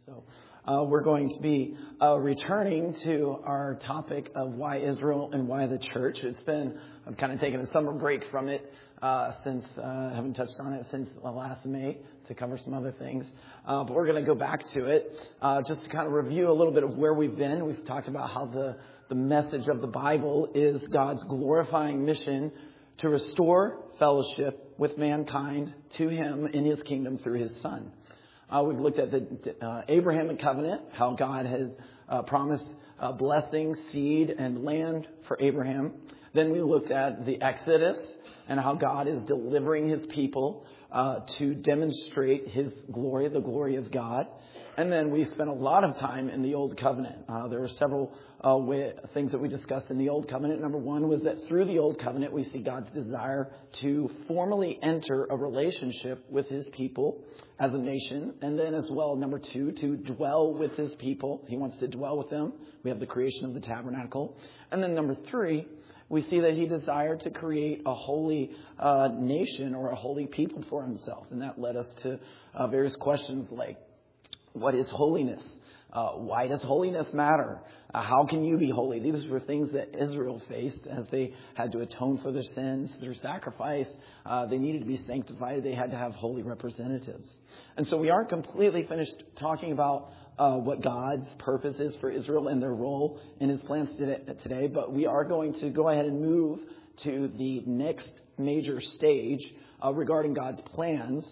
So we're going to be returning to our topic of why Israel and why the church. I've kind of taken a summer break from it since I haven't touched on it since last May to cover some other things. But we're going to go back to it just to kind of review a little bit of where we've been. We've talked about how the message of the Bible is God's glorifying mission to restore fellowship with mankind to Him in His kingdom through His Son. We've looked at the Abrahamic covenant, how God has promised blessing, seed, and land for Abraham. Then we looked at the Exodus and how God is delivering His people to demonstrate His glory, the glory of God. And then we spent a lot of time in the Old Covenant. There were several things that we discussed in the Old Covenant. Number one was that through the Old Covenant, we see God's desire to formally enter a relationship with His people as a nation. And then as well, number two, to dwell with His people. He wants to dwell with them. We have the creation of the tabernacle. And then number three, we see that He desired to create a holy nation or a holy people for Himself. And that led us to various questions like, what is holiness? Why does holiness matter? How can you be holy? These were things that Israel faced as they had to atone for their sins through sacrifice. They needed to be sanctified. They had to have holy representatives. And so we aren't completely finished talking about what God's purpose is for Israel and their role in His plans today. But we are going to go ahead and move to the next major stage regarding God's plans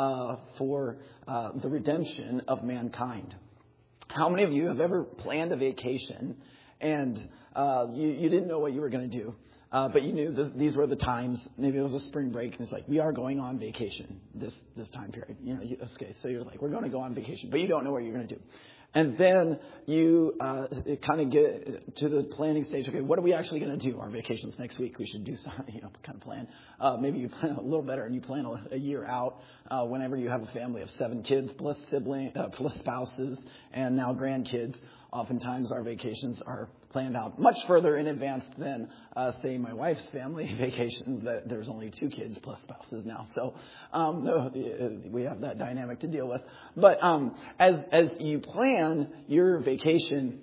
for the redemption of mankind. How many of you have ever planned a vacation and you didn't know what you were going to do, but you knew these were the times? Maybe it was a spring break and it's like, we are going on vacation this time period. Okay, so you're like, we're going to go on vacation, but you don't know what you're going to do. And then you kind of get to the planning stage. Okay, what are we actually going to do? Our vacation's next week. We should do some, kind of plan. Maybe you plan a little better and you plan a year out. Whenever you have a family of 7 kids plus plus spouses and now grandkids, oftentimes our vacations are planned out much further in advance than, say, my wife's family vacations. There's only 2 kids plus spouses now, so we have that dynamic to deal with. But as you plan your vacation,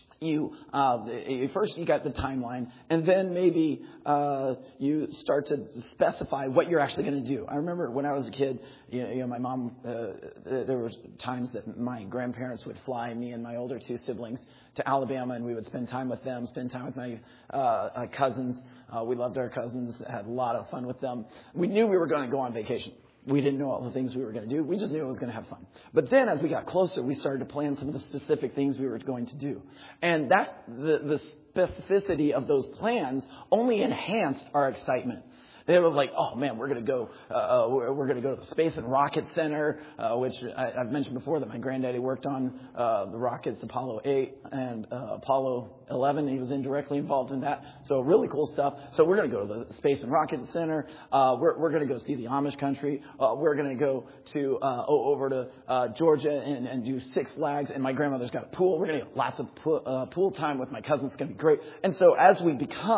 first you got the timeline, and then maybe you start to specify what you're actually going to do. I remember when I was a kid, my mom, there were times that my grandparents would fly me and my older 2 siblings to Alabama, and we would spend time with them, spend time with my cousins. We loved our cousins, had a lot of fun with them. We knew we were going to go on vacation. We didn't know all the things we were going to do. We just knew it was going to have fun. But then as we got closer, we started to plan some of the specific things we were going to do. And the specificity of those plans only enhanced our excitement. They were like, oh man, we're going to go to the Space and Rocket Center, which I've mentioned before that my granddaddy worked on the rockets, Apollo 8 and Apollo 11. He was indirectly involved in that. So really cool stuff. So we're going to go to the Space and Rocket Center. We're going to go see the Amish country. We're going to go to over to Georgia and do Six Flags. And my grandmother's got a pool. We're going to get lots of pool time with my cousins. It's going to be great. And so as we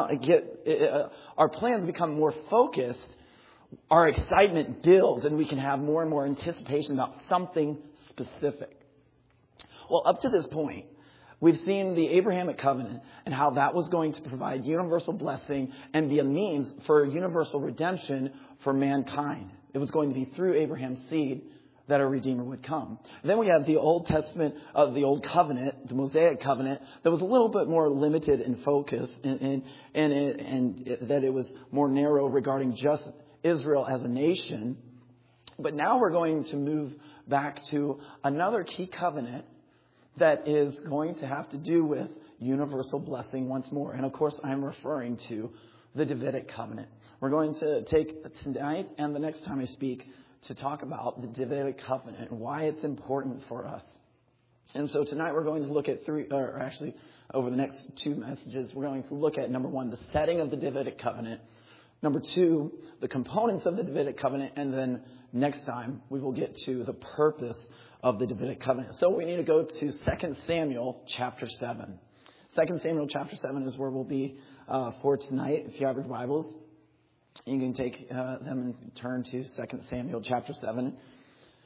our plans become more focused, our excitement builds and we can have more and more anticipation about something specific. Well, up to this point, we've seen the Abrahamic covenant and how that was going to provide universal blessing and be a means for universal redemption for mankind. It was going to be through Abraham's seed that a Redeemer would come. Then we have the Old Testament of the Old Covenant, the Mosaic Covenant, that was a little bit more limited in focus and that it was more narrow regarding just Israel as a nation. But now we're going to move back to another key covenant that is going to have to do with universal blessing once more. And of course, I'm referring to the Davidic covenant. We're going to take tonight and the next time I speak to talk about the Davidic covenant and why it's important for us. And so tonight we're going to look at over the next 2 messages, we're going to look at, number 1, the setting of the Davidic covenant. Number 2, the components of the Davidic covenant. And then next time we will get to the purpose of the Davidic covenant. So we need to go to 2 Samuel chapter 7. 2 Samuel chapter 7 is where we'll be for tonight. If you have your Bibles, you can take them and turn to 2 Samuel chapter 7.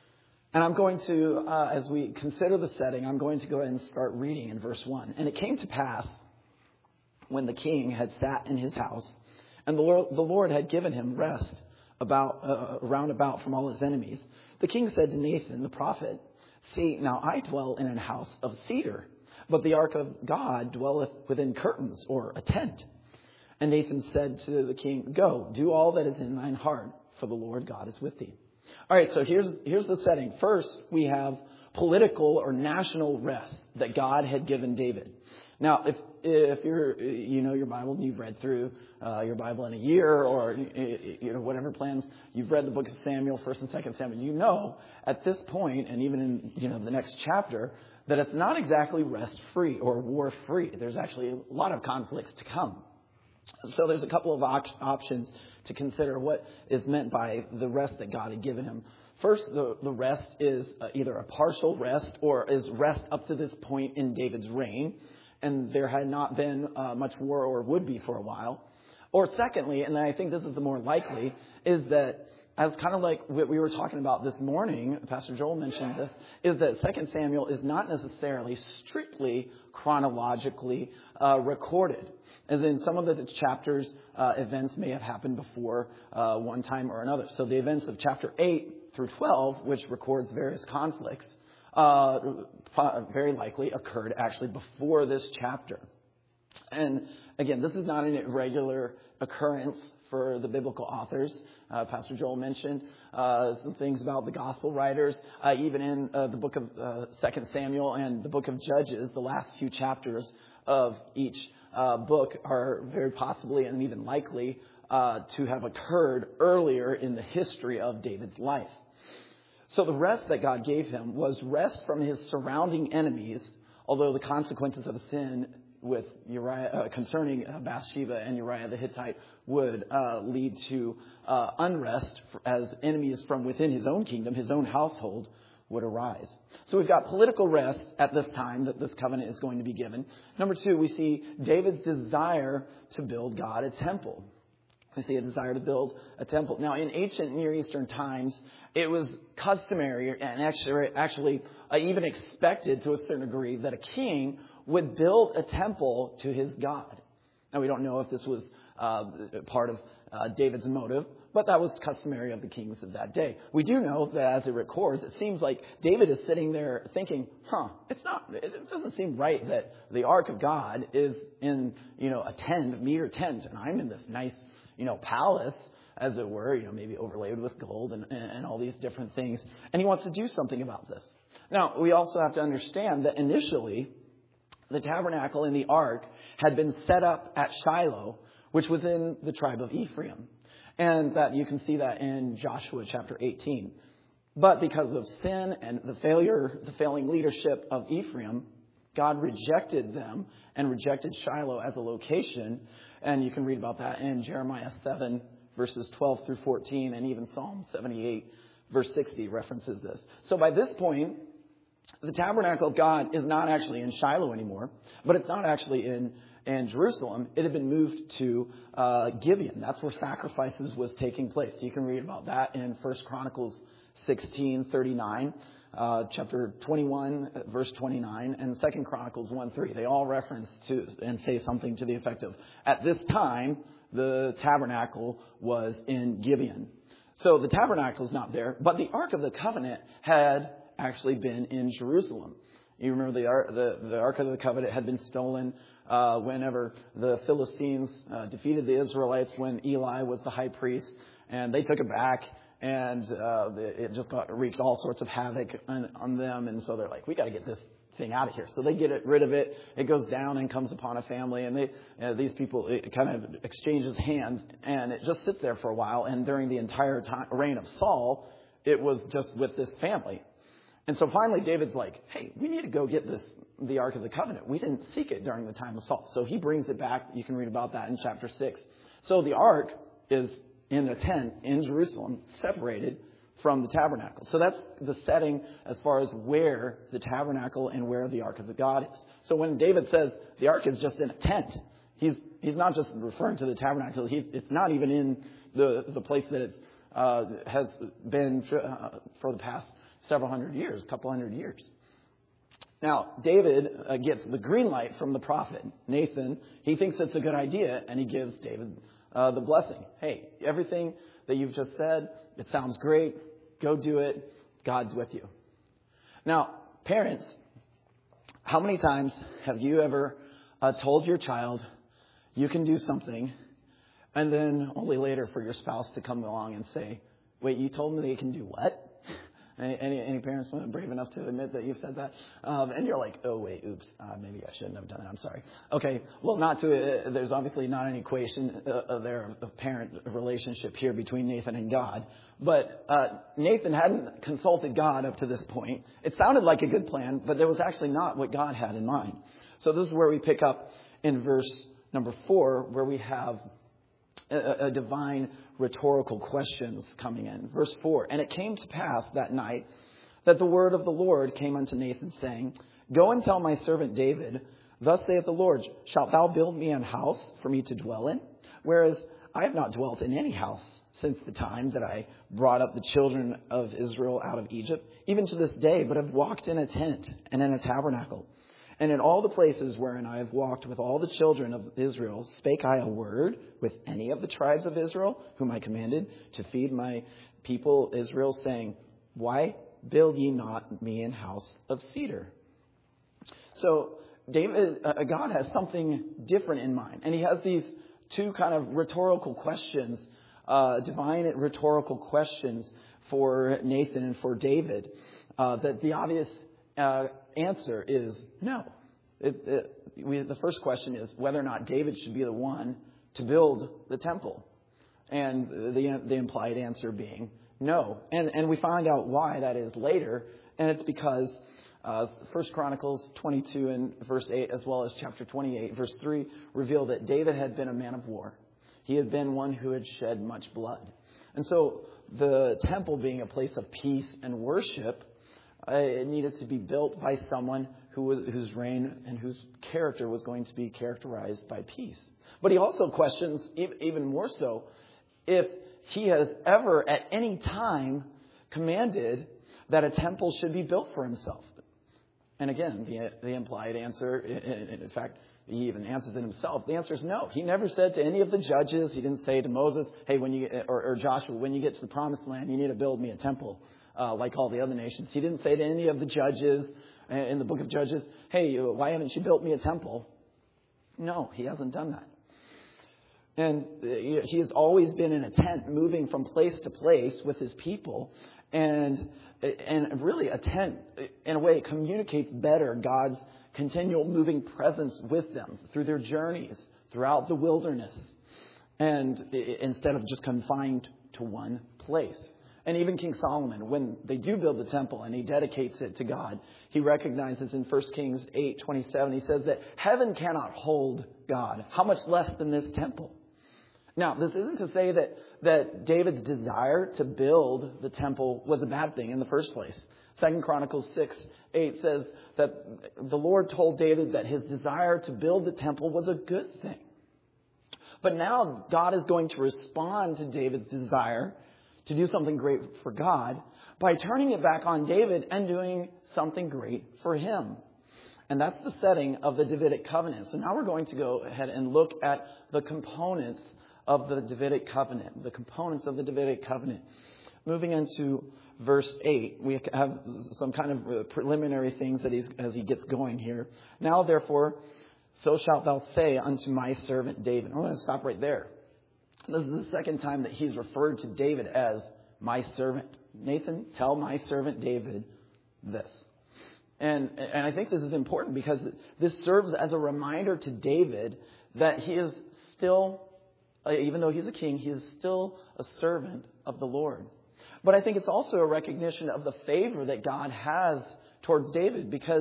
And I'm going to, as we consider the setting, I'm going to go ahead and start reading in verse 1. And it came to pass, when the king had sat in his house, and the Lord had given him rest round about from all his enemies, the king said to Nathan the prophet, "See, now I dwell in a house of cedar, but the ark of God dwelleth within curtains," or a tent. And Nathan said to the king, "Go, do all that is in thine heart, for the Lord God is with thee." All right, so here's the setting. First, we have political or national rest that God had given David. Now, if you know your Bible and you've read through your Bible in a year, or whatever plans you've read the book of Samuel, 1st and 2nd Samuel, you know at this point, and even in the next chapter, that it's not exactly rest free or war free. There's actually a lot of conflicts to come. So there's a couple of options to consider what is meant by the rest that God had given him. First, the rest is either a partial rest or is rest up to this point in David's reign, and there had not been much war or would be for a while. Or secondly, and I think this is the more likely, is that as kind of like what we were talking about this morning, Pastor Joel mentioned this, is that 2 Samuel is not necessarily strictly chronologically recorded. As in some of the chapters, events may have happened before one time or another. So the events of chapter 8 through 12, which records various conflicts, very likely occurred actually before this chapter. And again, this is not an irregular occurrence for the biblical authors. Pastor Joel mentioned some things about the gospel writers. Even in the book of 2 Samuel and the book of Judges, the last few chapters of each book are very possibly and even likely to have occurred earlier in the history of David's life. So the rest that God gave him was rest from his surrounding enemies, although the consequences of sin with Uriah concerning Bathsheba and Uriah the Hittite would lead to unrest as enemies from within his own kingdom, his own household, would arise. So we've got political rest at this time that this covenant is going to be given. Number two, we see David's desire to build God a temple. We see a desire to build a temple. Now, in ancient Near Eastern times, it was customary and actually even expected to a certain degree that a king would build a temple to his God. Now, we don't know if this was part of David's motive, but that was customary of the kings of that day. We do know that as it records, it seems like David is sitting there thinking, it doesn't seem right that the ark of God is in, a mere tent, and I'm in this nice, palace, as it were, maybe overlaid with gold and all these different things. And he wants to do something about this. Now, we also have to understand that initially, the tabernacle and the ark had been set up at Shiloh, which was in the tribe of Ephraim. And that you can see that in Joshua chapter 18. But because of sin and the failing leadership of Ephraim, God rejected them and rejected Shiloh as a location. And you can read about that in Jeremiah 7, verses 12 through 14, and even Psalm 78, verse 60 references this. So by this point, the tabernacle of God is not actually in Shiloh anymore, but it's not actually in Jerusalem. It had been moved to Gibeon. That's where sacrifices was taking place. You can read about that in 1 Chronicles 16:39, chapter 21, verse 29, and 2 Chronicles 1:3. They all reference to and say something to the effect of, at this time, the tabernacle was in Gibeon. So the tabernacle is not there, but the Ark of the Covenant had actually been in Jerusalem. You remember the Ark of the Covenant had been stolen whenever the Philistines defeated the Israelites when Eli was the high priest, and they took it back, and it just wreaked all sorts of havoc on them, and so they're like, we got to get this thing out of here. So they get rid of it. It goes down and comes upon a family, and these people, it kind of exchanges hands, and it just sits there for a while. And during the entire reign of Saul, it was just with this family. And so finally, David's like, hey, we need to go get the Ark of the Covenant. We didn't seek it during the time of Saul. So he brings it back. You can read about that in chapter 6. So the Ark is in a tent in Jerusalem, separated from the tabernacle. So that's the setting as far as where the tabernacle and where the Ark of the God is. So when David says the Ark is just in a tent, he's not just referring to the tabernacle. It's not even in the place that it has been for the past several hundred years, a couple hundred years. Now, David gets the green light from the prophet Nathan. He thinks it's a good idea, and he gives David the blessing. Hey, everything that you've just said, it sounds great. Go do it. God's with you. Now, parents, how many times have you ever told your child you can do something, and then only later for your spouse to come along and say, wait, you told me they can do what? Any parents brave enough to admit that you've said that? And you're like, oh, wait, oops, maybe I shouldn't have done that. I'm sorry. Okay, well, there's obviously not an equation there of parent relationship here between Nathan and God. But Nathan hadn't consulted God up to this point. It sounded like a good plan, but it was actually not what God had in mind. So this is where we pick up in verse number 4, where we have a divine rhetorical questions coming in. Verse 4, and it came to pass that night that the word of the Lord came unto Nathan, saying, go and tell my servant David, thus saith the Lord, shalt thou build me an house for me to dwell in? Whereas I have not dwelt in any house since the time that I brought up the children of Israel out of Egypt, even to this day, but have walked in a tent and in a tabernacle. And in all the places wherein I have walked with all the children of Israel, spake I a word with any of the tribes of Israel, whom I commanded to feed my people Israel, saying, why build ye not me an house of cedar? So God has something different in mind. And he has these two kind of rhetorical questions, divine rhetorical questions for Nathan and for David, that the obvious answer is no. The first question is whether or not David should be the one to build the temple. And the implied answer being no. And we find out why that is later. And it's because 1 Chronicles 22 and verse 8, as well as chapter 28, verse 3, reveal that David had been a man of war. He had been one who had shed much blood. And so the temple being a place of peace and worship, it needed to be built by someone whose reign and whose character was going to be characterized by peace. But he also questions, even more so, if he has ever at any time commanded that a temple should be built for himself. And again, the implied answer, in fact, he even answers it himself. The answer is no. He never said to any of the judges, he didn't say to Moses, hey, or Joshua, when you get to the promised land, you need to build me a temple. Like all the other nations. He didn't say to any of the judges in the book of Judges, hey, why haven't you built me a temple? No, he hasn't done that. And he has always been in a tent, moving from place to place with his people. And really a tent, in a way, communicates better God's continual moving presence with them through their journeys, throughout the wilderness. And instead of just confined to one place. And even King Solomon, when they do build the temple and he dedicates it to God, he recognizes in 1 Kings 8:27, he says that heaven cannot hold God. How much less than this temple? Now, this isn't to say that David's desire to build the temple was a bad thing in the first place. 2 Chronicles 6:8 says that the Lord told David that his desire to build the temple was a good thing. But now God is going to respond to David's desire to do something great for God by turning it back on David and doing something great for him. And that's the setting of the Davidic covenant. So now we're going to go ahead and look at the components of the Davidic covenant. The components of the Davidic covenant. Moving into verse 8, we have some kind of preliminary things that as he gets going here. Now, therefore, so shalt thou say unto my servant David. I'm going to stop right there. This is the second time that he's referred to David as my servant. Nathan, tell my servant David this. And I think this is important because this serves as a reminder to David that he is still, even though he's a king, he is still a servant of the Lord. But I think it's also a recognition of the favor that God has towards David because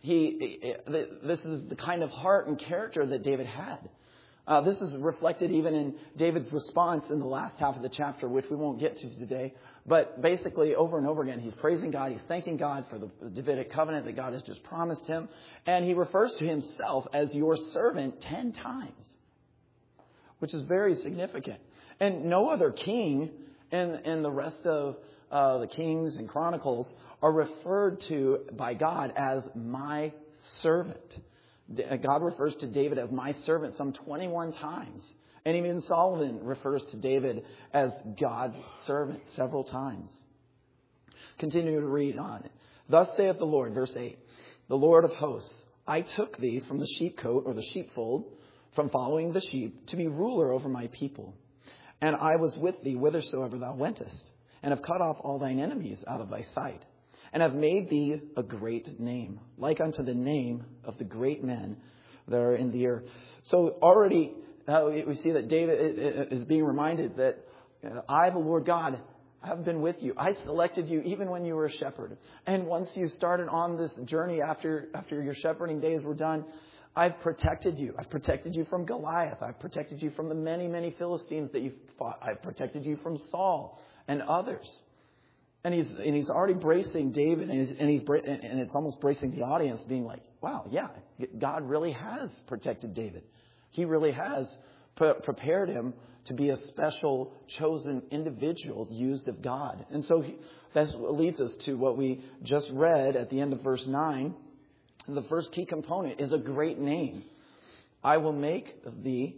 this is the kind of heart and character that David had. This is reflected even in David's response in the last half of the chapter, which we won't get to today. But basically, over and over again, he's praising God. He's thanking God for the Davidic covenant that God has just promised him. And he refers to himself as your servant 10 times, which is very significant. And no other king in the rest of the Kings and Chronicles are referred to by God as my servant. God refers to David as my servant some 21 times. And even Solomon refers to David as God's servant several times. Continue to read on. Thus saith the Lord, verse 8, the Lord of hosts, I took thee from the sheepcote or the sheepfold, from following the sheep, to be ruler over my people. And I was with thee whithersoever thou wentest, and have cut off all thine enemies out of thy sight, and have made thee a great name, like unto the name of the great men that are in the earth. So already we see that David is being reminded that I, the Lord God, have been with you. I selected you even when you were a shepherd. And once you started on this journey after your shepherding days were done, I've protected you. I've protected you from Goliath. I've protected you from the many, many Philistines that you've fought. I've protected you from Saul and others. And he's already bracing David, and it's almost bracing the audience, being like, wow, yeah, God really has protected David. He really has prepared him to be a special, chosen individual used of God. And so that leads us to what we just read at the end of verse 9. And the first key component is a great name. I will make of thee,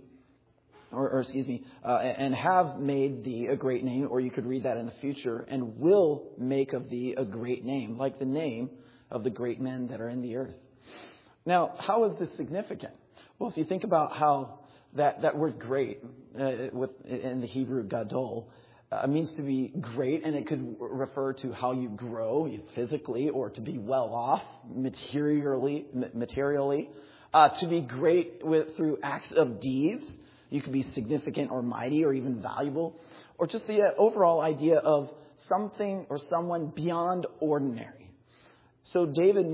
and have made thee a great name, or you could read that in the future, and will make of thee a great name, like the name of the great men that are in the earth. Now, how is this significant? Well, if you think about how that word great in the Hebrew gadol means to be great, and it could refer to how you grow physically or to be well off materially, to be great through acts of deeds. You could be significant or mighty or even valuable, or just the overall idea of something or someone beyond ordinary. So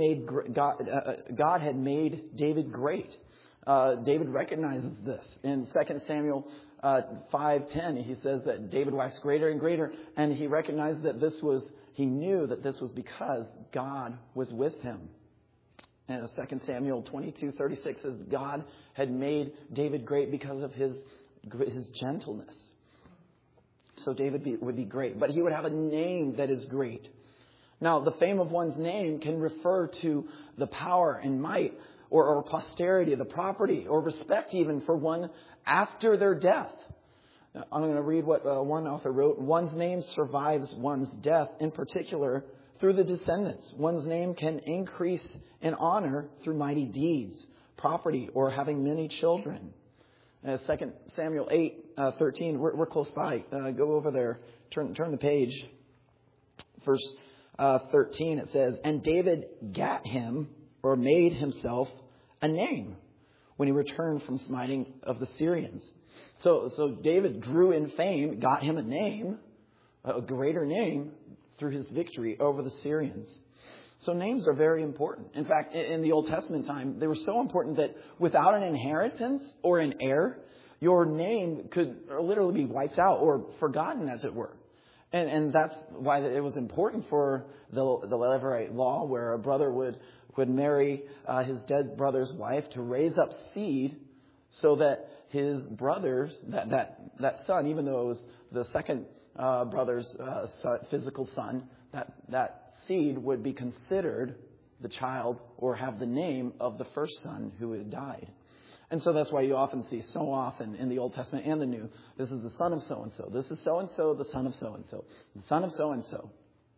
God had made David great. David recognizes this. In 2 Samuel 5:10, he says that David waxed greater and greater, and he recognized that he knew that this was because God was with him. And 2 Samuel 22:36 says God had made David great because of his gentleness. So David would be great, but he would have a name that is great. Now, the fame of one's name can refer to the power and might or posterity, the property, or respect even for one after their death. I'm going to read what one author wrote. One's name survives one's death, in particular through the descendants. One's name can increase in honor through mighty deeds, property, or having many children. 2 Samuel 8:13. We're close by. Go over there. Turn the page. Verse 13. It says, "And David gat him," or made himself, "a name when he returned from smiting of the Syrians." So David grew in fame, got him a name, a greater name, through his victory over the Syrians. So names are very important. In fact, in the Old Testament time, they were so important that without an inheritance or an heir, your name could literally be wiped out or forgotten, as it were. And that's why it was important for the Levirate law, where a brother would marry his dead brother's wife to raise up seed, so that his brothers, that son, even though it was the second brother's physical son, that seed would be considered the child or have the name of the first son who had died. And so that's why you often see so often in the Old Testament and the New, this is the son of so-and-so. This is so-and-so, the son of so-and-so. The son of so-and-so.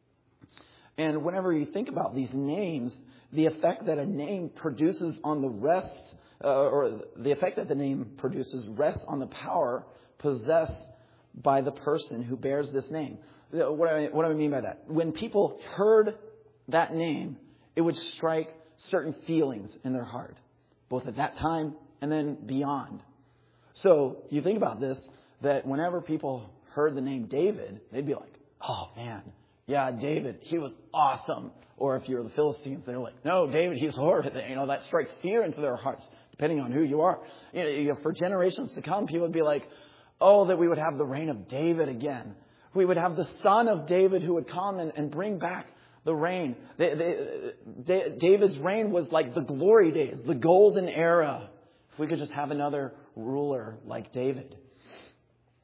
And whenever you think about these names, the effect that a name produces on the rest, or the effect that the name produces rests on the power possessed by the person who bears this name. What do I mean by that? When people heard that name, it would strike certain feelings in their heart, both at that time and then beyond. So you think about this, that whenever people heard the name David, they'd be like, "Oh man, yeah, David, he was awesome." Or if you're the Philistines, they're like, "No, David, he's horrible." That strikes fear into their hearts, depending on who you are. For generations to come, people would be like, "Oh, that we would have the reign of David again. We would have the son of David who would come and bring back the reign." David's reign was like the glory days, the golden era. If we could just have another ruler like David.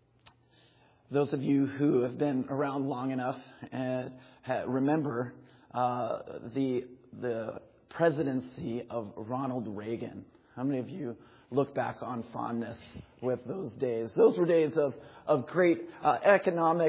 Those of you who have been around long enough remember the presidency of Ronald Reagan. How many of you look back on fondness with those days? Those were days of great economic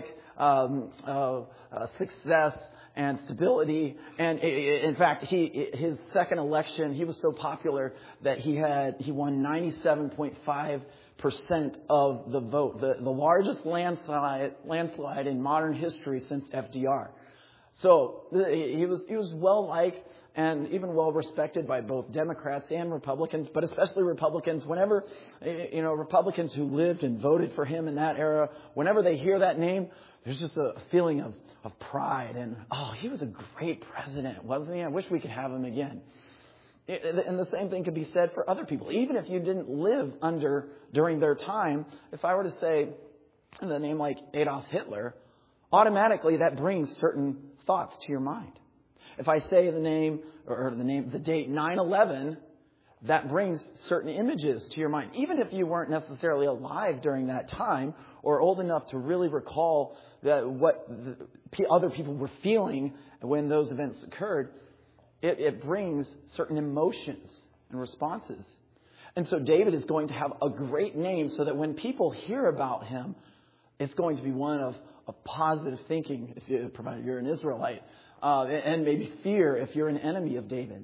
success and stability. And in fact, his second election, he was so popular that he won 97.5% of the vote, the largest landslide in modern history since FDR. So he was well liked and even well respected by both Democrats and Republicans, but especially Republicans. Whenever, Republicans who lived and voted for him in that era, whenever they hear that name, there's just a feeling of pride and, oh, he was a great president, wasn't he? I wish we could have him again. And the same thing could be said for other people. Even if you didn't live during their time, if I were to say the name like Adolf Hitler, automatically that brings certain thoughts to your mind. If I say the date 9/11, that brings certain images to your mind. Even if you weren't necessarily alive during that time or old enough to really recall what other people were feeling when those events occurred, it brings certain emotions and responses. And so David is going to have a great name so that when people hear about him, it's going to be one of positive thinking, provided you're an Israelite, and maybe fear if you're an enemy of David.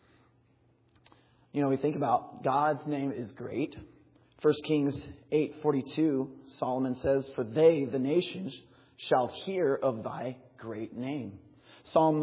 We think about God's name is great. 1 Kings 8:42, Solomon says, "For they, the nations, shall hear of thy great name." Psalm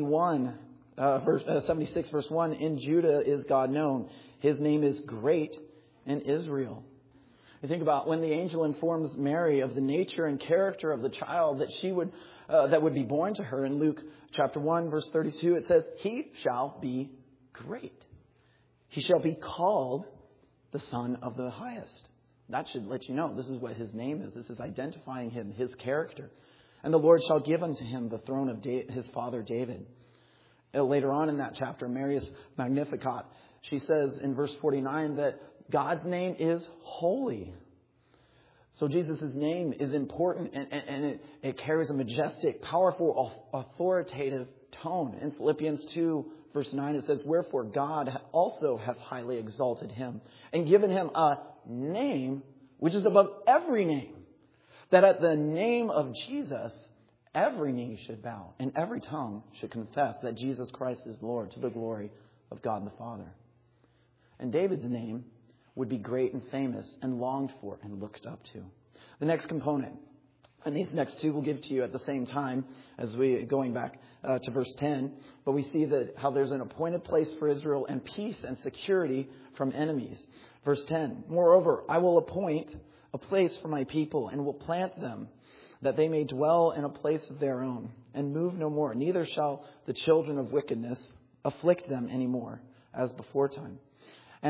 76, verse 1, "In Judah is God known. His name is great in Israel." You think about when the angel informs Mary of the nature and character of the child that would be born to her in Luke chapter 1, verse 32, it says, "He shall be great. He shall be called the Son of the Highest." That should let you know this is what his name is. This is identifying him, his character. "And the Lord shall give unto him the throne of his father David." Later on in that chapter, Mary's Magnificat, she says in verse 49 that God's name is holy. So Jesus' name is important and it carries a majestic, powerful, authoritative tone. In Philippians 2, verse 9, it says, "Wherefore God also hath highly exalted him and given him a name which is above every name, that at the name of Jesus every knee should bow and every tongue should confess that Jesus Christ is Lord, to the glory of God the Father." And David's name would be great and famous and longed for and looked up to. The next component, and these next two we'll give to you at the same time as we going back to verse 10, but we see that how there's an appointed place for Israel and peace and security from enemies. Verse 10, "Moreover, I will appoint a place for my people and will plant them, that they may dwell in a place of their own and move no more. Neither shall the children of wickedness afflict them any more as before time. And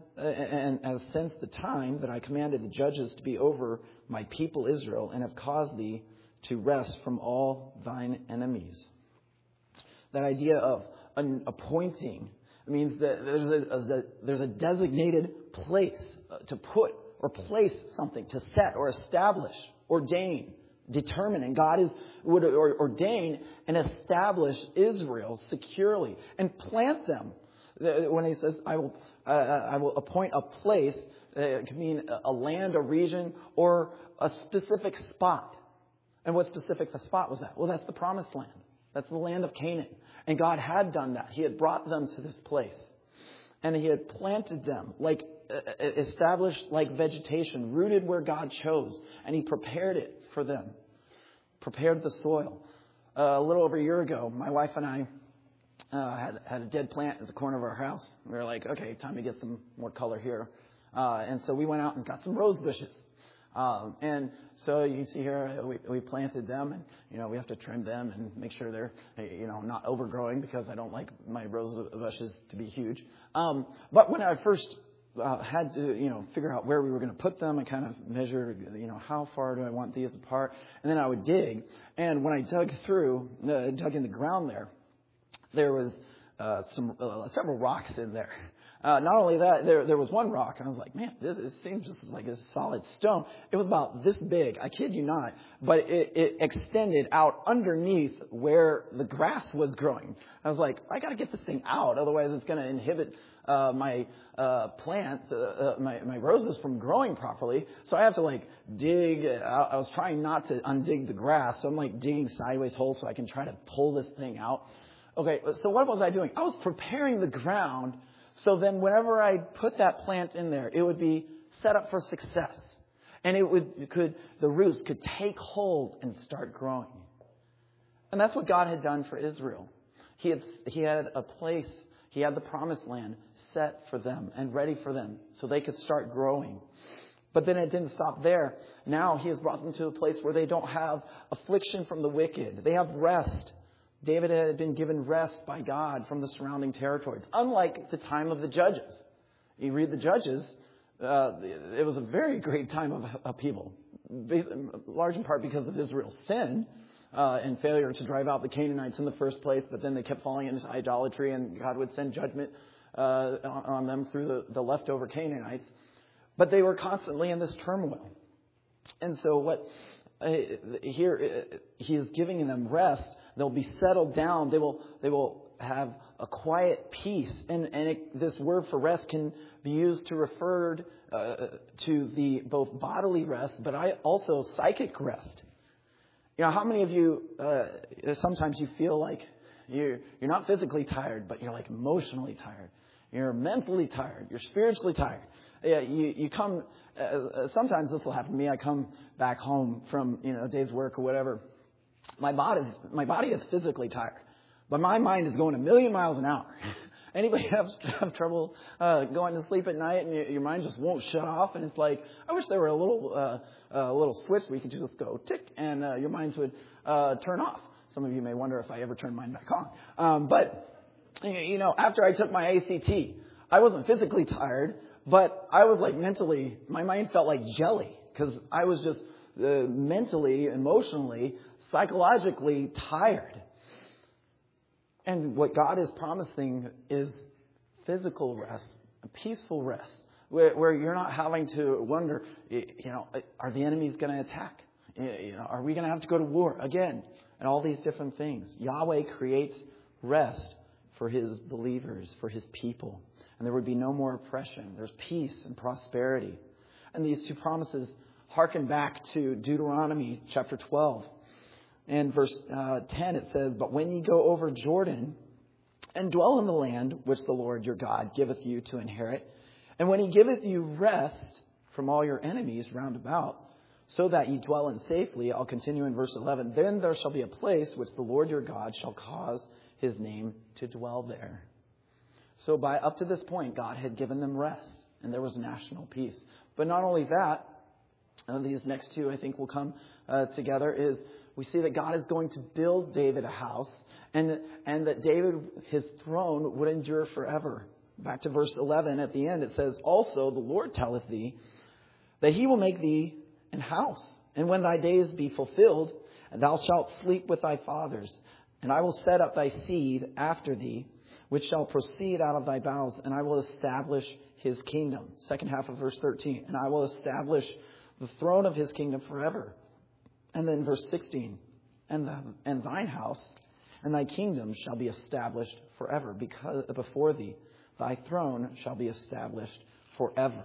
as since the time that I commanded the judges to be over my people Israel and have caused thee to rest from all thine enemies." That idea of an appointing means that there's a designated place to put or place something, to set or establish, ordain, determine. And God would ordain and establish Israel securely and plant them. When he says, I will appoint a place, it can mean a land, a region, or a specific spot. And what specific spot was that? Well, that's the promised land. That's the land of Canaan. And God had done that. He had brought them to this place. And he had planted them, established like vegetation, rooted where God chose. And he prepared it for them. Prepared the soil. A little over a year ago, my wife and I had a dead plant at the corner of our house. We were like, okay, time to get some more color here. And so we went out and got some rose bushes. And so you can see here, we planted them and, we have to trim them and make sure they're, not overgrowing because I don't like my rose bushes to be huge. But when I first had to, figure out where we were going to put them, I kind of measured, how far do I want these apart? And then I would dig. And when I dug in the ground there was several rocks in there. Not only that, there was one rock, and I was like, man, this seems just like a solid stone. It was about this big, I kid you not, but it extended out underneath where the grass was growing. I was like, I got to get this thing out, otherwise it's going to inhibit my plants, my roses from growing properly. So I have to like dig. I was trying not to undig the grass, so I'm like digging sideways holes so I can try to pull this thing out. Okay, so what was I doing? I was preparing the ground so then whenever I put that plant in there, it would be set up for success. And the roots could take hold and start growing. And that's what God had done for Israel. He had a place, he had the promised land set for them and ready for them so they could start growing. But then it didn't stop there. Now he has brought them to a place where they don't have affliction from the wicked. They have rest. David had been given rest by God from the surrounding territories, unlike the time of the judges. You read the Judges, it was a very great time of upheaval, large in part because of Israel's sin and failure to drive out the Canaanites in the first place, but then they kept falling into idolatry, and God would send judgment on them through the leftover Canaanites. But they were constantly in this turmoil. And so here he is giving them rest. They'll be settled down. They will have a quiet peace. And this word for rest can be used to refer to the both bodily rest, but also psychic rest. You know, how many of you, sometimes you feel like you're not physically tired, but you're like emotionally tired. You're mentally tired. You're spiritually tired. You come, sometimes this will happen to me. I come back home from, a day's work or whatever. My body is physically tired, but my mind is going a million miles an hour. Anybody have trouble going to sleep at night and your mind just won't shut off? And it's like, I wish there were a little switch where you could just go tick and your minds would turn off. Some of you may wonder if I ever turn mine back on. But after I took my ACT, I wasn't physically tired, but I was like mentally, my mind felt like jelly because I was just mentally, emotionally, psychologically tired. And what God is promising is physical rest, a peaceful rest, where you're not having to wonder, are the enemies going to attack? Are we going to have to go to war again? And all these different things. Yahweh creates rest for his believers, for his people. And there would be no more oppression. There's peace and prosperity. And these two promises harken back to Deuteronomy chapter 12. And verse 10, it says, "But when ye go over Jordan and dwell in the land which the Lord your God giveth you to inherit, and when he giveth you rest from all your enemies round about, so that ye dwell in safely," I'll continue in verse 11, "then there shall be a place which the Lord your God shall cause his name to dwell there." So up to this point, God had given them rest, and there was national peace. But not only that, these next two I think will come together, is we see that God is going to build David a house, and that David, his throne, would endure forever. Back to verse 11 at the end, it says, "Also the Lord telleth thee that he will make thee an house, and when thy days be fulfilled, thou shalt sleep with thy fathers, and I will set up thy seed after thee, which shall proceed out of thy bowels, and I will establish his kingdom." Second half of verse 13, "And I will establish the throne of his kingdom forever." And then verse 16, and thine house and thy kingdom shall be established forever, because before thee thy throne shall be established forever."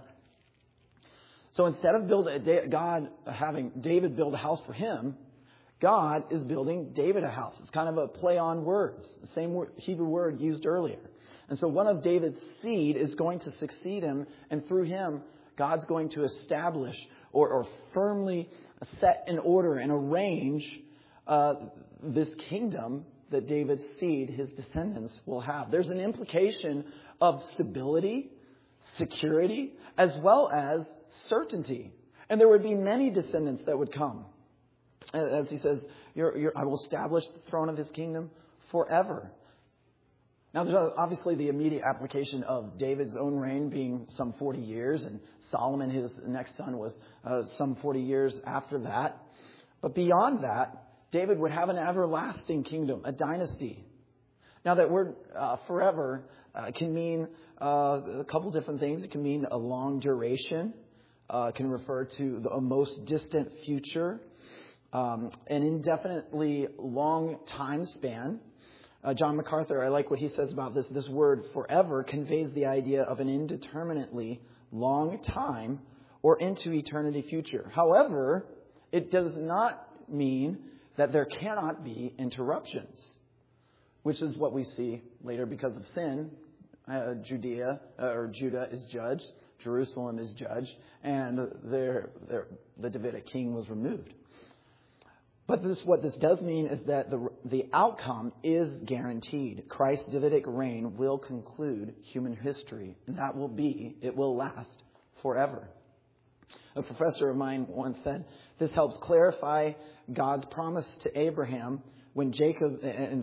So instead of God having David build a house for him, God is building David a house. It's kind of a play on words, the same Hebrew word used earlier. And so one of David's seed is going to succeed him, and through him, God's going to establish or firmly set in order and arrange this kingdom that David's seed, his descendants, will have. There's an implication of stability, security, as well as certainty. And there would be many descendants that would come. As he says, I will establish the throne of his kingdom forever. Now, there's obviously the immediate application of David's own reign being some 40 years, and Solomon, his next son, was some 40 years after that. But beyond that, David would have an everlasting kingdom, a dynasty. Now, that word forever can mean a couple different things. It can mean a long duration. It can refer to a most distant future. An indefinitely long time span. John MacArthur, I like what he says about this. This word forever conveys the idea of an indeterminately long time or into eternity future. However, it does not mean that there cannot be interruptions, which is what we see later because of sin. Judah is judged, Jerusalem is judged, and the Davidic king was removed. But what this does mean is that the outcome is guaranteed. Christ's Davidic reign will conclude human history, and it will last forever. A professor of mine once said, this helps clarify God's promise to Abraham when Jacob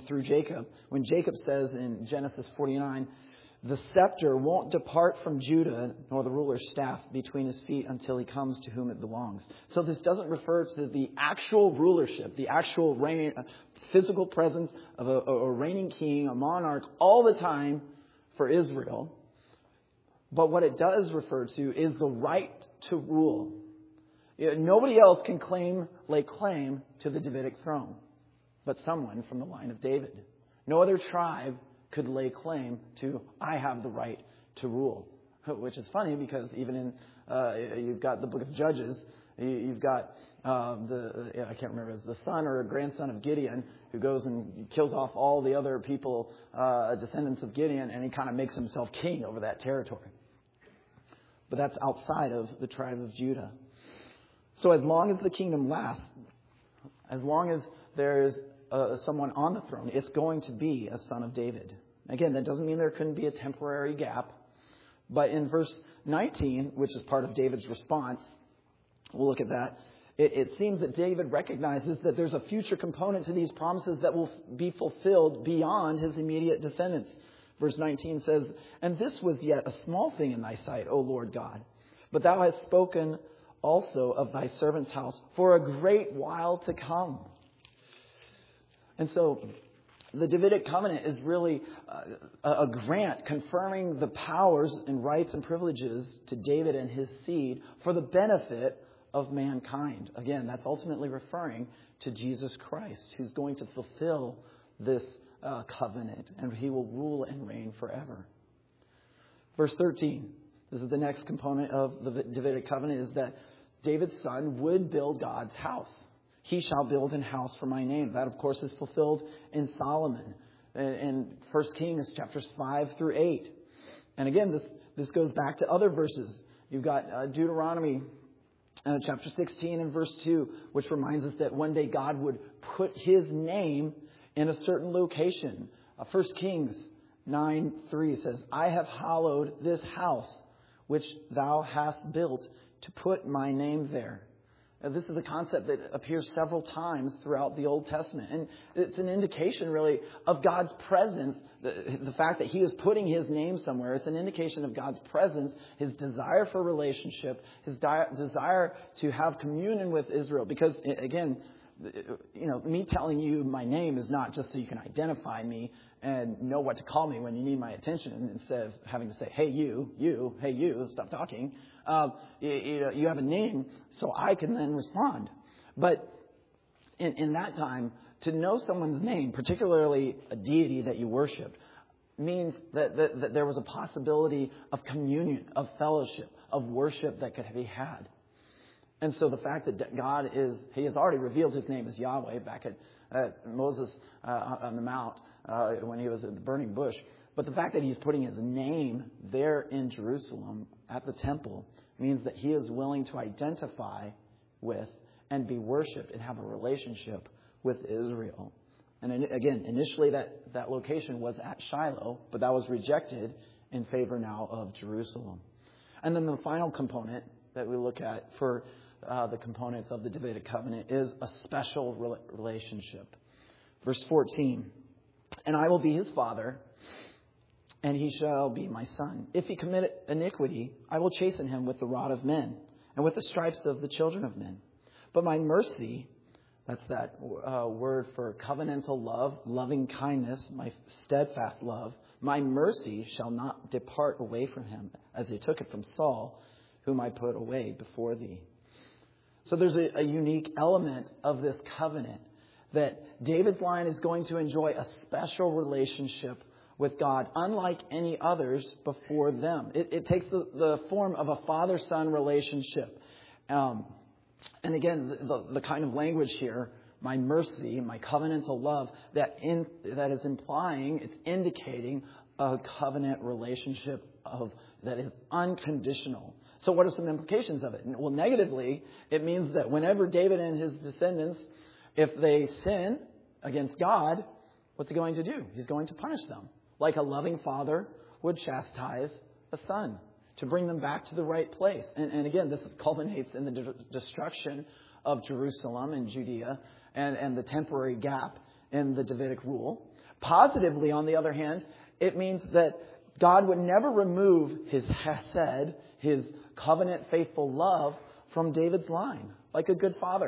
says in Genesis 49, the scepter won't depart from Judah, nor the ruler's staff between his feet until he comes to whom it belongs. So this doesn't refer to the actual rulership, the actual reign, physical presence of a reigning king, a monarch, all the time for Israel. But what it does refer to is the right to rule. Nobody else can lay claim to the Davidic throne, but someone from the line of David. No other tribe could lay claim to, I have the right to rule. Which is funny because even in, you've got the book of Judges, you've got I can't remember, it's the son or a grandson of Gideon who goes and kills off all the other people, descendants of Gideon, and he kind of makes himself king over that territory. But that's outside of the tribe of Judah. So as long as the kingdom lasts, as long as there is someone on the throne, it's going to be a son of David. Again, that doesn't mean there couldn't be a temporary gap. But in verse 19, which is part of David's response, we'll look at that. It seems that David recognizes that there's a future component to these promises that will be fulfilled beyond his immediate descendants. Verse 19 says, and this was yet a small thing in thy sight, O Lord God. But thou hast spoken also of thy servant's house for a great while to come. And so the Davidic covenant is really a grant confirming the powers and rights and privileges to David and his seed for the benefit of mankind. Again, that's ultimately referring to Jesus Christ, who's going to fulfill this covenant, and he will rule and reign forever. Verse 13, this is the next component of the Davidic covenant, is that David's son would build God's house. He shall build an house for my name. That, of course, is fulfilled in Solomon in 1 Kings chapters 5 through 8. And again, this goes back to other verses. You've got Deuteronomy chapter 16 and verse 2, which reminds us that one day God would put his name in a certain location. 1 Kings 9:3 says, I have hallowed this house which thou hast built to put my name there. This is a concept that appears several times throughout the Old Testament. And it's an indication, really, of God's presence. The fact that he is putting his name somewhere, it's an indication of God's presence, his desire for relationship, his desire to have communion with Israel. Because, again, me telling you my name is not just so you can identify me and know what to call me when you need my attention, instead of having to say, hey, you, stop talking. You have a name, so I can then respond. But in that time, to know someone's name, particularly a deity that you worshiped, means that there was a possibility of communion, of fellowship, of worship that could be had. And so the fact that God he has already revealed his name as Yahweh back at Moses on the Mount when he was at the burning bush. But the fact that he's putting his name there in Jerusalem at the temple means that he is willing to identify with and be worshipped and have a relationship with Israel. And again, initially that location was at Shiloh, but that was rejected in favor now of Jerusalem. And then the final component that we look at for the components of the Davidic covenant is a special relationship. Verse 14, and I will be his father, and he shall be my son. If he commit iniquity, I will chasten him with the rod of men, and with the stripes of the children of men. But my mercy That's that word for covenantal love, loving kindness, my steadfast love. My mercy shall not depart away from him, as they took it from Saul, whom I put away before thee. So there's a unique element of this covenant that David's line is going to enjoy a special relationship with God, unlike any others before them. It takes the form of a father-son relationship. And again, the kind of language here, my mercy, my covenantal love, that is implying, it's indicating a covenant relationship that is unconditional. So what are some implications of it? Well, negatively, it means that whenever David and his descendants, if they sin against God, what's he going to do? He's going to punish them, like a loving father would chastise a son, to bring them back to the right place. And again, this culminates in the destruction of Jerusalem and Judea and the temporary gap in the Davidic rule. Positively, on the other hand, it means that God would never remove his hesed, his covenant faithful love, from David's line, like a good father.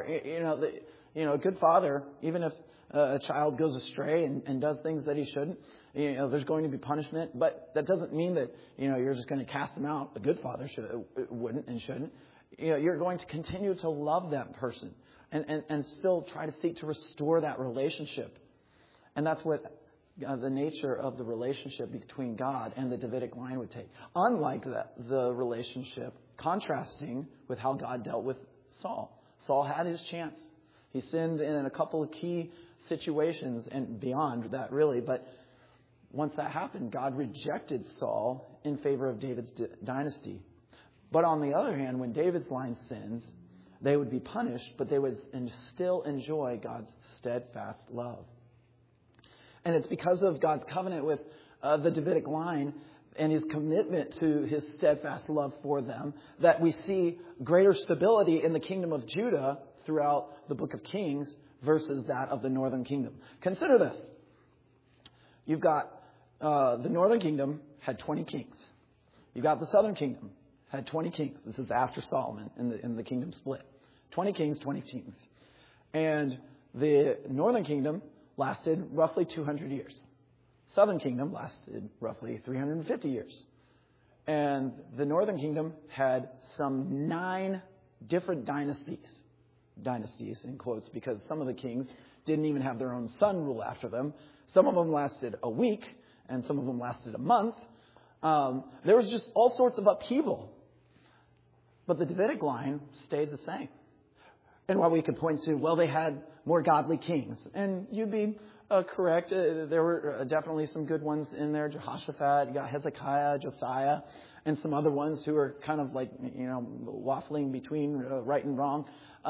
A good father, even if a child goes astray and does things that he shouldn't, there's going to be punishment. But that doesn't mean that, you're just going to cast them out. A good father wouldn't and shouldn't. You're going to continue to love that person and still try to seek to restore that relationship. And that's what the nature of the relationship between God and the Davidic line would take. Unlike the relationship, contrasting with how God dealt with Saul. Saul had his chance. He sinned in a couple of key situations and beyond that, really. But once that happened, God rejected Saul in favor of David's dynasty. But on the other hand, when David's line sins, they would be punished, but they would still enjoy God's steadfast love. And it's because of God's covenant with the Davidic line and his commitment to his steadfast love for them that we see greater stability in the kingdom of Judah throughout the book of Kings versus that of the northern kingdom. Consider this. You've got the northern kingdom had 20 kings. You've got the southern kingdom had 20 kings. This is after Solomon in the kingdom split. 20 kings, 20 kings. And the northern kingdom lasted roughly 200 years. Southern kingdom lasted roughly 350 years. And the northern kingdom had some 9 different dynasties in quotes, because some of the kings didn't even have their own son rule after them. Some of them lasted a week, and some of them lasted a month. There was just all sorts of upheaval. But the Davidic line stayed the same. And what we could point to, well, they had more godly kings. And you'd be correct. There were definitely some good ones in there. Jehoshaphat, you got Hezekiah, Josiah, and some other ones who are kind of like, waffling between right and wrong.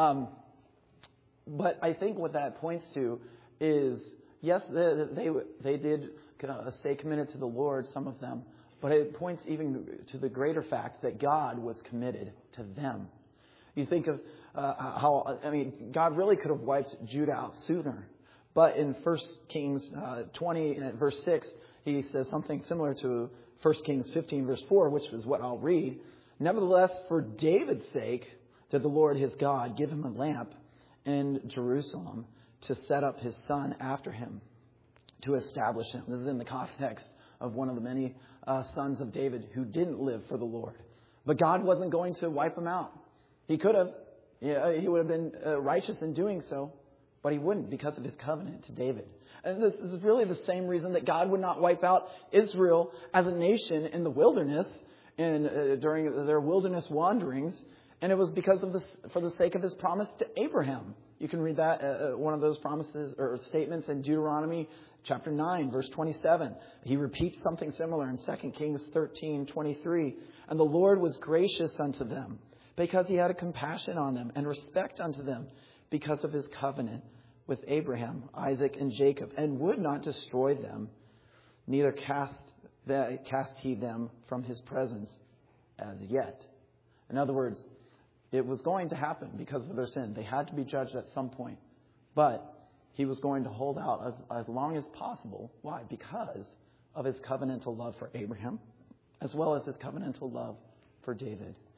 But I think what that points to is, yes, they did stay committed to the Lord, some of them. But it points even to the greater fact that God was committed to them. You think of God really could have wiped Judah out sooner. But in 1 Kings 20, verse 6, he says something similar to 1 Kings 15, verse 4, which is what I'll read. Nevertheless, for David's sake, did the Lord his God give him a lamp in Jerusalem to set up his son after him, to establish him. This is in the context of one of the many sons of David who didn't live for the Lord. But God wasn't going to wipe him out. He could have. He would have been righteous in doing so, but he wouldn't because of his covenant to David. And this is really the same reason that God would not wipe out Israel as a nation in the wilderness during their wilderness wanderings. And it was because of for the sake of his promise to Abraham. You can read that, one of those promises or statements in Deuteronomy chapter 9, verse 27. He repeats something similar in 2 Kings 13:23. And the Lord was gracious unto them, because he had a compassion on them, and respect unto them, because of his covenant with Abraham, Isaac, and Jacob, and would not destroy them, neither cast he them from his presence as yet. In other words, it was going to happen because of their sin. They had to be judged at some point. But he was going to hold out as long as possible. Why? Because of his covenantal love for Abraham, as well as his covenantal love for David.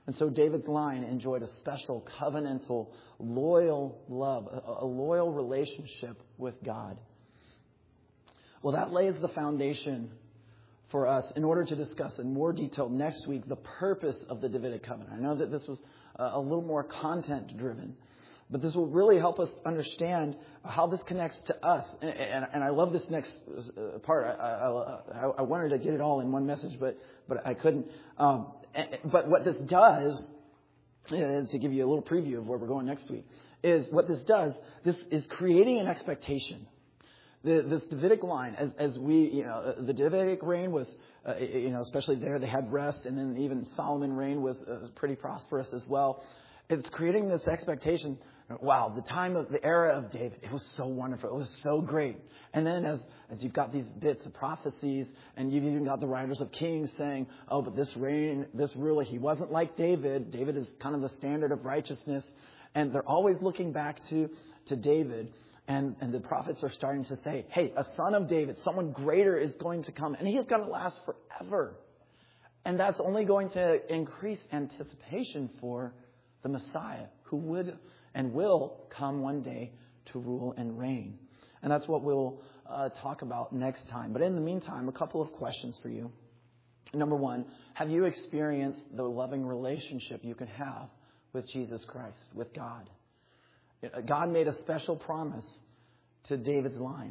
And so David's line enjoyed a special covenantal, loyal love, a loyal relationship with God. Well, that lays the foundation for us in order to discuss in more detail next week the purpose of the Davidic covenant. I know that this was a little more content driven, but this will really help us understand how this connects to us. And I love this next part. I wanted to get it all in one message, but I couldn't. But what this does, to give you a little preview of where we're going next week, is what this does, this is creating an expectation. This Davidic line, as we, the Davidic reign was, especially there, they had rest, and then even Solomon's reign was pretty prosperous as well. It's creating this expectation. Wow, the era of David, it was so wonderful. It was so great. And then as you've got these bits of prophecies, and you've even got the writers of Kings saying, oh, but this ruler, he wasn't like David. David is kind of the standard of righteousness. And they're always looking back to David. And the prophets are starting to say, hey, a son of David, someone greater is going to come. And he is going to last forever. And that's only going to increase anticipation for the Messiah, who would and will come one day to rule and reign. And that's what we'll talk about next time. But in the meantime, a couple of questions for you. Number one, have you experienced the loving relationship you can have with Jesus Christ, with God? God made a special promise to David's line.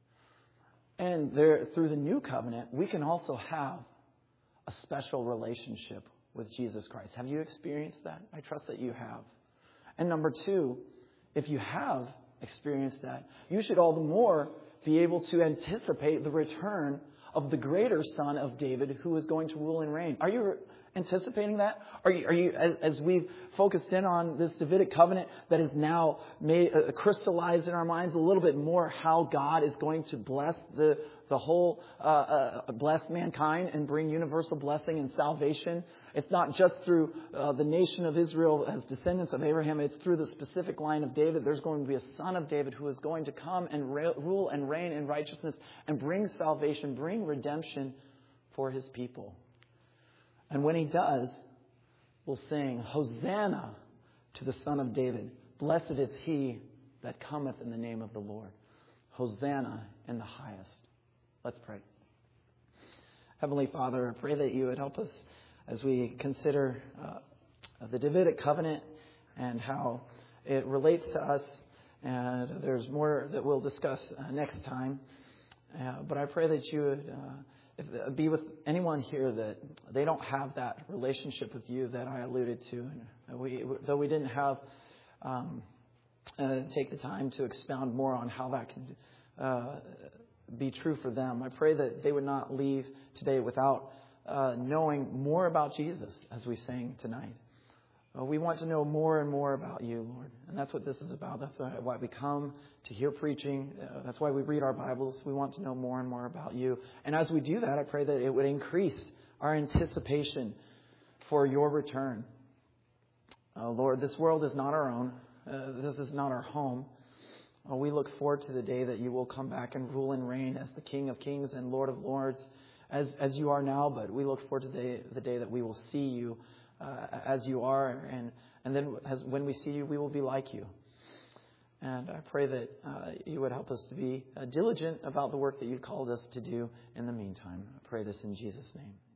And through the new covenant, we can also have a special relationship with Jesus Christ. Have you experienced that? I trust that you have. And number two, if you have experienced that, you should all the more be able to anticipate the return of the greater son of David who is going to rule and reign. Are you anticipating that? Are you as we've focused in on this Davidic covenant that is now made crystallized in our minds a little bit more how God is going to bless the whole bless mankind and bring universal blessing and salvation? It's not just through the nation of Israel as descendants of Abraham. It's through the specific line of David. There's going to be a son of David who is going to come and rule and reign in righteousness and bring salvation, bring redemption for his people. And when he does, we'll sing, Hosanna to the Son of David. Blessed is he that cometh in the name of the Lord. Hosanna in the highest. Let's pray. Heavenly Father, I pray that you would help us as we consider the Davidic covenant and how it relates to us. And there's more that we'll discuss next time. But I pray that you would be with anyone here that they don't have that relationship with you that I alluded to. And though we didn't have take the time to expound more on how that can be true for them, I pray that they would not leave today without knowing more about Jesus as we sang tonight. We want to know more and more about you, Lord. And that's what this is about. That's why we come to hear preaching. That's why we read our Bibles. We want to know more and more about you. And as we do that, I pray that it would increase our anticipation for your return. Lord, this world is not our own. This is not our home. We look forward to the day that you will come back and rule and reign as the King of Kings and Lord of Lords, as you are now. But we look forward to the day that we will see you as you are, and then when we see you, we will be like you. And I pray that you would help us to be diligent about the work that you've called us to do in the meantime. I pray this in Jesus' name.